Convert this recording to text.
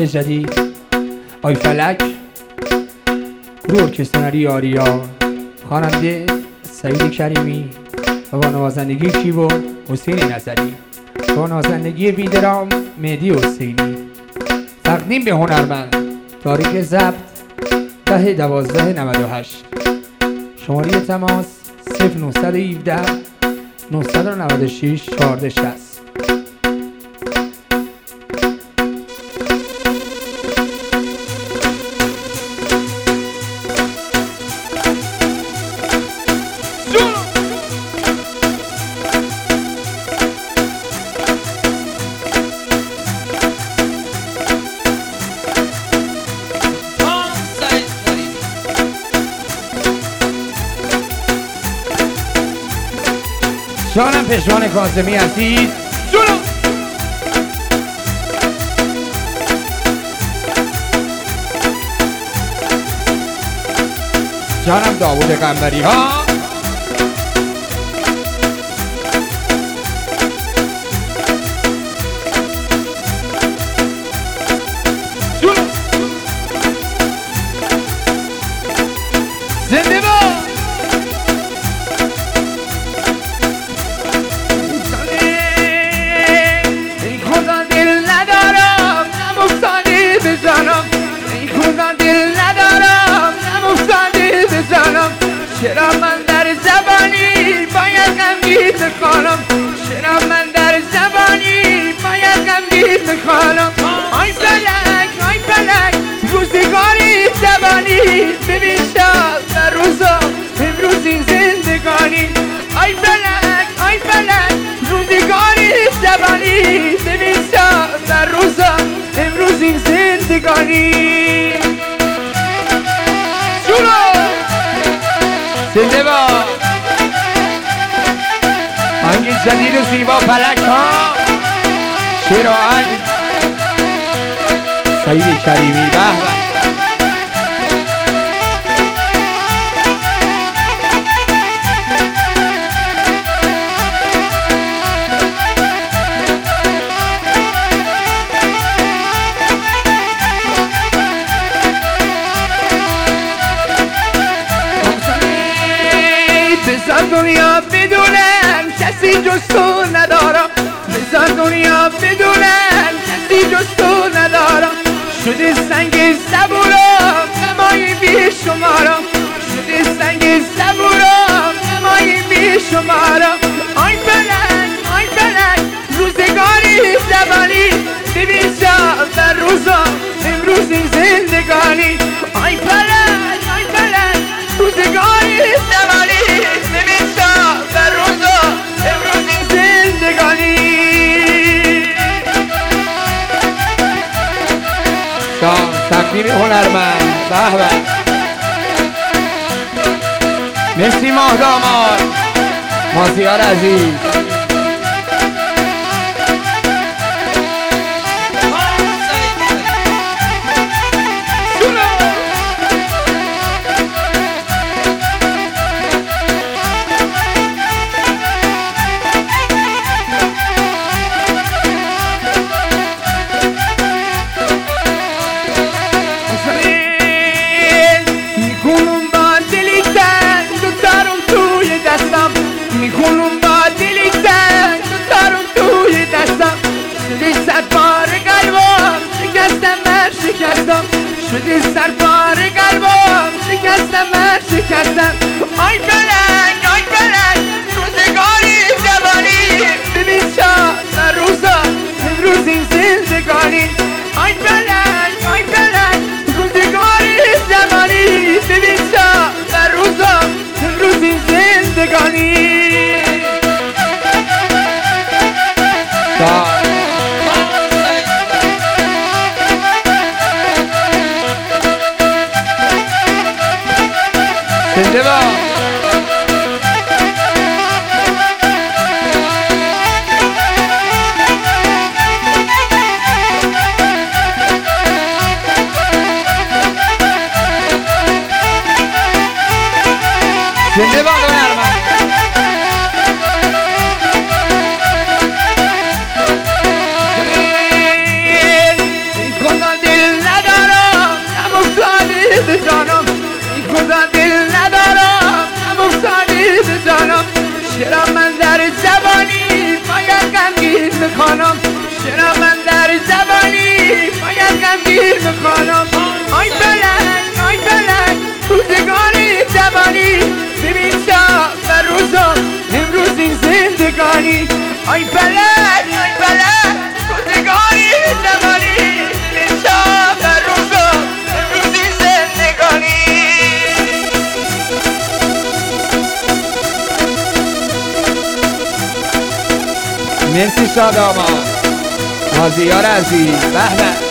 بار جدید آی فلک، گروه ارکستراری آریا، خواننده سعید کریمی و با نوازندگی کیبورد حسین نظری، با نوازندگی بیدرام مهدی حسینی. تقدیم به هنرمند. تاریخ ضبط 10/12/98. شماره تماس 0917 996 1460. جانم پشوان کاظمی عزیز، جونم جانم داوود قنبری ها، جونم زنده با چرا من در زبانی باید غمگین بخوانم، چرا من در زبانی باید غمگین بخوانم. آی فلک آی فلک روزگاری زبانی، ببین شب در روزا امروز این زندگانی. آی فلک روزگاری زبانی، ببین شب در روزا امروز این زندگانی. زنده با آهنگ جدید و زیبا فلک ها، شعر و آهنگ سعید کریمی. به به بزن دنیا بدونم کسی جز تو ندارم، بزن دنیا بدونم کسی جز تو ندارم. شده سنگ صبورم نمای بی شمارم، شده سنگ صبورم نمای بی شمارم. آی فلک روزگاری زبانی، ببین شب در روزا امروز این زندگانی. آی فلک روزگاری زبانی، ببین شب در روزا امروز این زندگانی. تقدیم هنرمند. به به مرسی ماه داماد مازیار عزیز. میخونم با دلی آی فلک روزگاری زمانی شب روزا روزی زندگانی مرسی شاد آما مازیار عزیز به به